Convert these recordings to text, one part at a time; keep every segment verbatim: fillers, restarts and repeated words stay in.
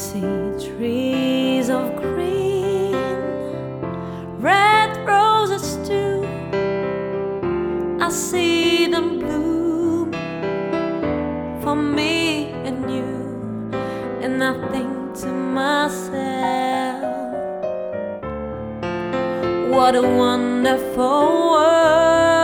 see trees of green, red roses too. I see them bloom for me and you, and I think to myself, what a wonderful world.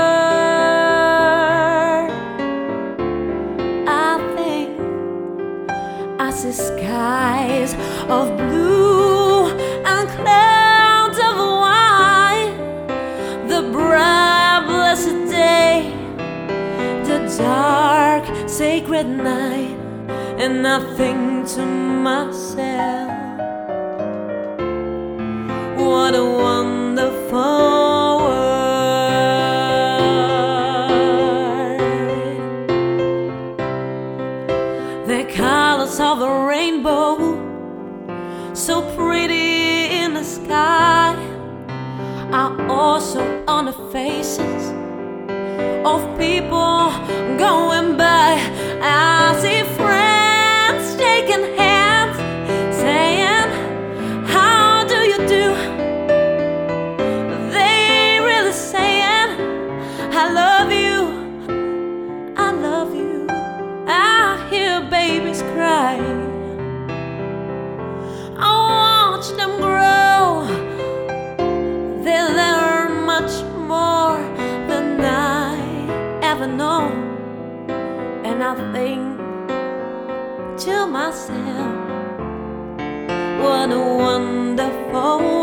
I see skies of blue and clouds of white, the bright blessed day, the dark sacred night, and I think to myself, what a wonderful world. The colors of the rainbow, so pretty in the sky, are also on the faces of people going by. I see friends shaking hands, saying, how do you do? They really saying, I love you, I love you. I hear babies cry, I watch them grow. They learn much more than I ever know, and I think to myself, what a wonderful